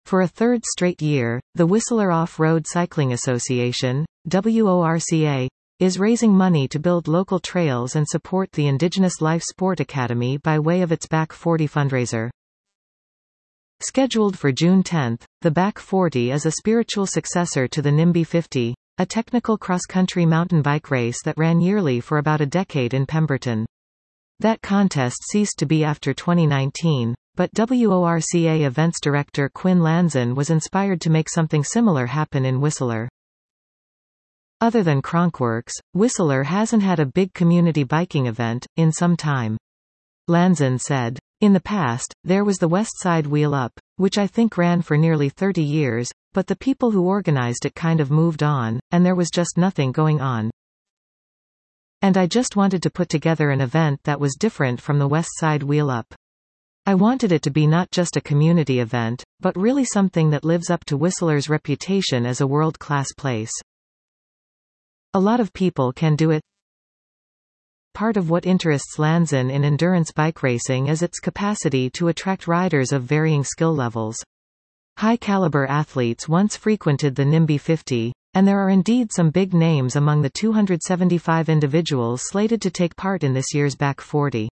For a third straight year, the Whistler Off-Road Cycling Association, WORCA, is raising money to build local trails and support the Indigenous Life Sport Academy by way of its Back 40 fundraiser. Scheduled for June 10, the Back 40 is a spiritual successor to the NIMBY 50, a technical cross-country mountain bike race that ran yearly for about a decade in Pemberton. That contest ceased to be after 2019, but WORCA events director Quinn Lanzon was inspired to make something similar happen in Whistler. Other than Cronkworks, Whistler hasn't had a big community biking event in some time. Lanzon said, "In the past, there was the West Side Wheel Up, which I think ran for nearly 30 years, but the people who organized it kind of moved on, and there was just nothing going on. And I just wanted to put together an event that was different from the West Side Wheel Up. I wanted it to be not just a community event, but really something that lives up to Whistler's reputation as a world-class place. A lot of people can do it." Part of what interests Lanzon in endurance bike racing is its capacity to attract riders of varying skill levels. High-caliber athletes once frequented the NIMBY 50, and there are indeed some big names among the 275 individuals slated to take part in this year's Back 40.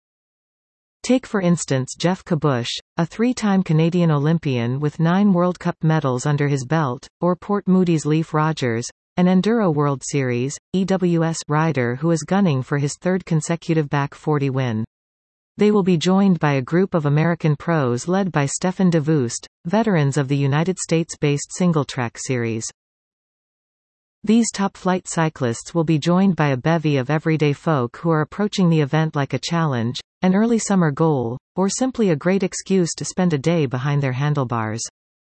Take for instance Jeff Kabush, a three-time Canadian Olympian with 9 World Cup medals under his belt, or Port Moody's Leif Rogers, an Enduro World Series, EWS rider who is gunning for his third consecutive Back 40 win. They will be joined by a group of American pros led by Stefan de Voost, veterans of the United States-based single-track series. These top-flight cyclists will be joined by a bevy of everyday folk who are approaching the event like a challenge, an early summer goal, or simply a great excuse to spend a day behind their handlebars.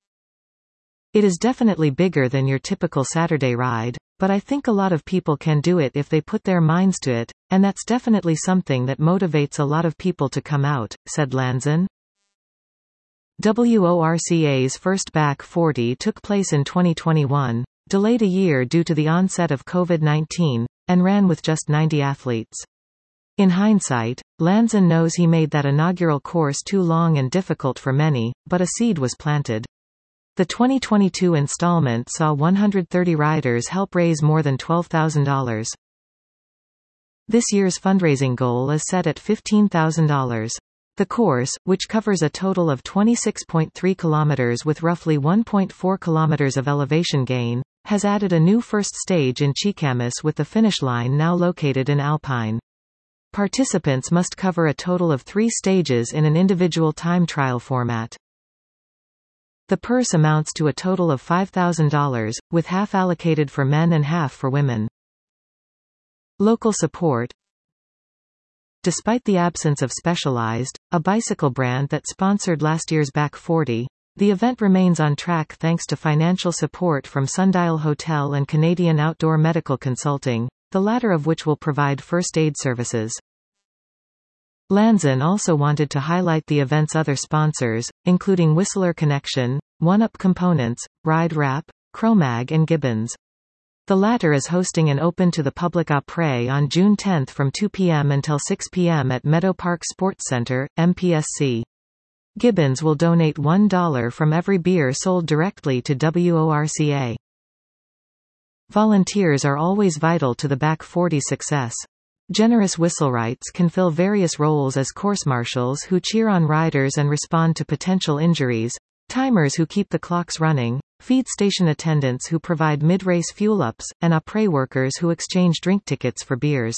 It is definitely bigger than your typical Saturday ride, but I think a lot of people can do it if they put their minds to it, and that's definitely something that motivates a lot of people to come out, said Lanzon. WORCA's first Back 40 took place in 2021, delayed a year due to the onset of COVID-19, and ran with just 90 athletes. In hindsight, Lanzon knows he made that inaugural course too long and difficult for many, but a seed was planted. The 2022 installment saw 130 riders help raise more than $12,000. This year's fundraising goal is set at $15,000. The course, which covers a total of 26.3 kilometers with roughly 1.4 kilometers of elevation gain, has added a new first stage in Cheakamus with the finish line now located in Alpine. Participants must cover a total of 3 stages in an individual time trial format. The purse amounts to a total of $5,000, with half allocated for men and half for women. Local support. Despite the absence of Specialized, a bicycle brand that sponsored last year's Back 40, the event remains on track thanks to financial support from Sundial Hotel and Canadian Outdoor Medical Consulting, the latter of which will provide first aid services. Lanzon also wanted to highlight the event's other sponsors, including Whistler Connection, One-Up Components, Ride Wrap, Chromag and Gibbons. The latter is hosting an open-to-the-public après on June 10 from 2 p.m. until 6 p.m. at Meadow Park Sports Center, MPSC. Gibbons will donate $1 from every beer sold directly to WORCA. Volunteers are always vital to the Back 40 success. Generous Whistlerites can fill various roles as course marshals who cheer on riders and respond to potential injuries, timers who keep the clocks running, feed station attendants who provide mid-race fuel-ups, and après workers who exchange drink tickets for beers.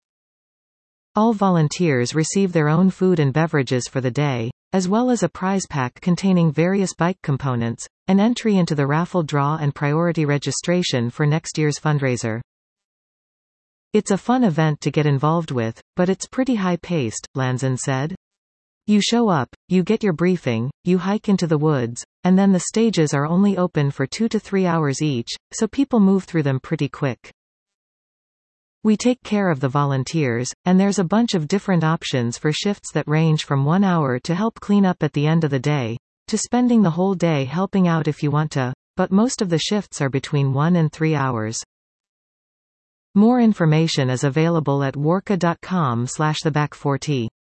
All volunteers receive their own food and beverages for the day, as well as a prize pack containing various bike components, an entry into the raffle draw and priority registration for next year's fundraiser. It's a fun event to get involved with, but it's pretty high-paced, Lanzon said. You show up, you get your briefing, you hike into the woods, and then the stages are only open for 2 to 3 hours each, so people move through them pretty quick. We take care of the volunteers, and there's a bunch of different options for shifts that range from 1 hour to help clean up at the end of the day, to spending the whole day helping out if you want to, but most of the shifts are between 1 and 3 hours. More information is available at worka.com/theback40.